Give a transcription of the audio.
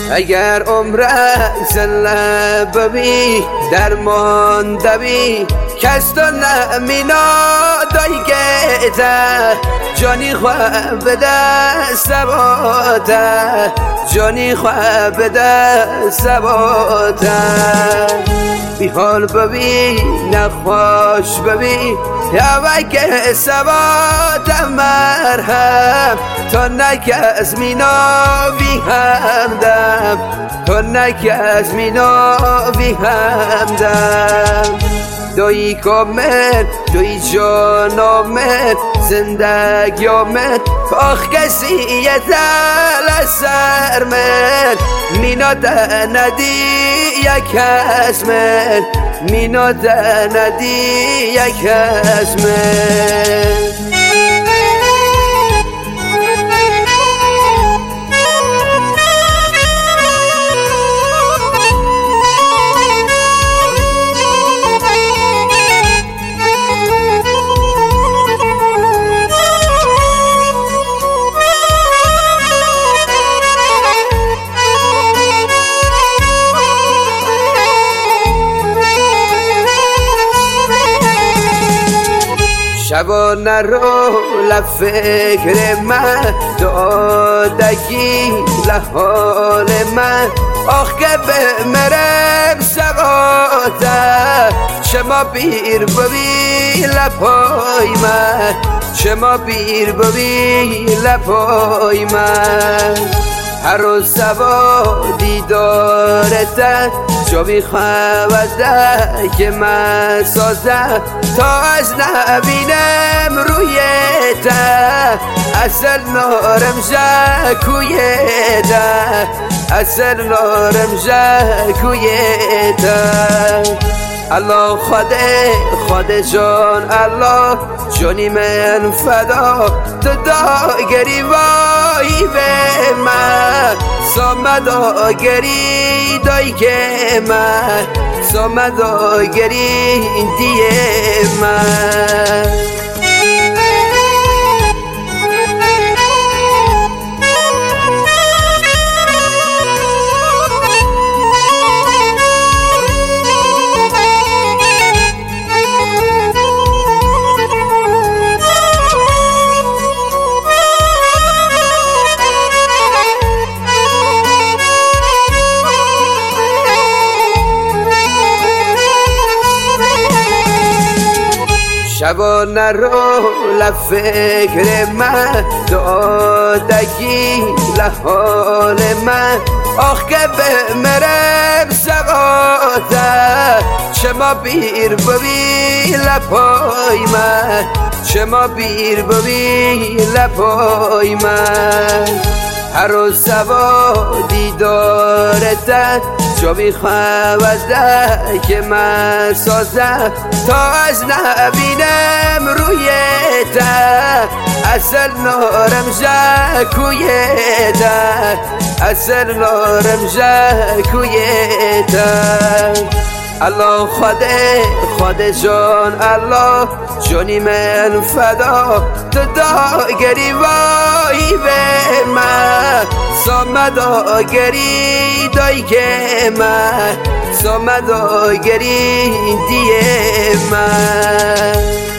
اگر عمرت زله ببی درمان دبی کس تو نمینا دای گیته جانی خواه بده سباته جانی خواه بده سباته بی حال ببی نخواش ببی یا وگه سبات مرهم تا نکس میناوی همدم تا نکس میناوی همدم دوی کامل دوی جانامل زندگی آمد آخ کسی یه دل سر من مینا ده ندی یک اسمن مینا ده ندی یک اسمن شبانه رو لفکر من دادگی لحال من آخ که بمرم سباته شما بیر ببی لپای من شما بیر ببی لپای من هر روز سبا دیدارتن جو میخواه که من سازم تا از نبینم رویتن اصل نارم جکویتن اصل نارم جکویتن الله خود جان الله جانی من فدا تو داگری وای به من سامداگری دای که من سامداگری دیه من شبانه رو لفکر من دادگی لحال من آخ که بمرم سباته شما بیر ببی لپای من شما بیر ببی لپای من هر روز سبا دیدارتن جو میخواه که من سازم تا از نبینم رویتن اصل نارم جکویتن اصل نارم جکویتن الله خود جان الله جانی من فدا تو داگری وای به من سامداگری دای که من سامداگری دیه من